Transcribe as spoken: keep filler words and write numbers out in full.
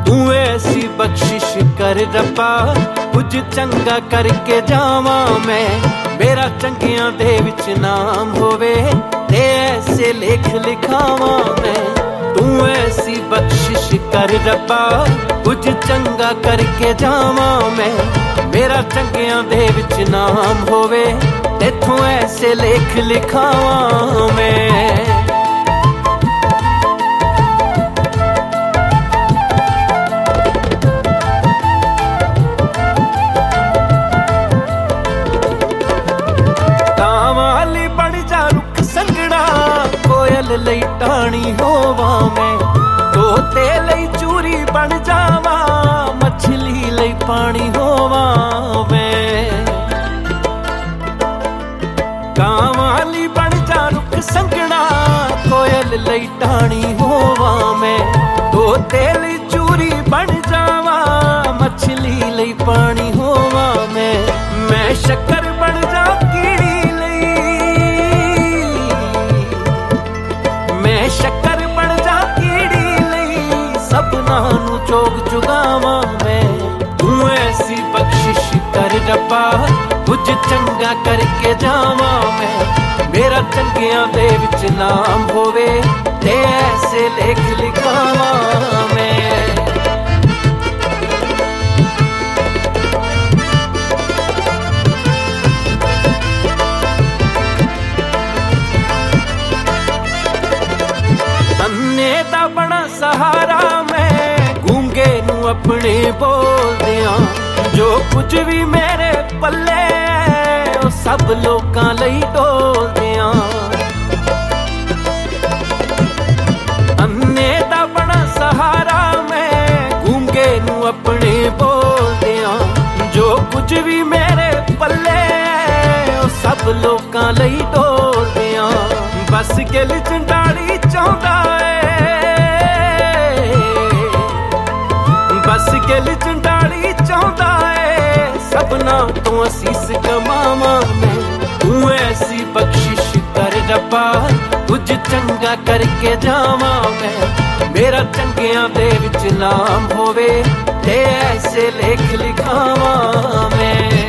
तू ऐसी बख्शिश कर रब्बा, कुछ चंगा करके जावा मैं, मेरा चंगियां दे विच नाम होवे, ते ऐसे लेख लिखावा मैं। तू ऐसी बख्शिश कर रब्बा, कुछ चंगा करके जावा मैं, मेरा चंगियां दे विच नाम होवे, तेथों ऐसे लेख लिखावा मैं। कावाली बन जा रुख संगड़ा, कोयल लई टाणी होवा मैं, तोते लई चूरी बन जावा, मछली लई पानी होवा मैं। कावाली बन जा रुख संगड़ा, कोयल लई टाणी होवा मैं, तोते लई चूरी बन जावा, मछली लई पानी होवा मैं। मैं शक्कर बन जा कीड़ी लई, मैं शक्कर बन जा कीड़ी लई, सबना नू चोग चुगावा मैं। तू ऐसी बख्शिश कर रब्बा, कुछ चंगा करके जावा मैं, मेरा चंगियां दे विच नाम होवे, ते ऐसे लेख लिखावा मैं। अन्ने दा बड़ा सहारा मैं, गूंगे नू अपने बोल दियां, जो कुछ भी मेरे पल्ले ओ सब लोकां लई डोल दियां। अन्ने दा बड़ा सहारा मैं, गूंगे नू अपने बोल दियां, जो कुछ भी मेरे पल्ले ओ सब लोकां लई डोल दियां। बस गिल चंडाली चाहुंदा ए, बस गिल चंडाली चाहुंदा ए, सबना तो असीस कमावा मैं। तू ऐसी बख्शिश कर रब्बा, कुछ चंगा करके जावा मैं, मेरा चंगियां दे विच नाम होवे, ते ऐसे लेख लिखावा मैं।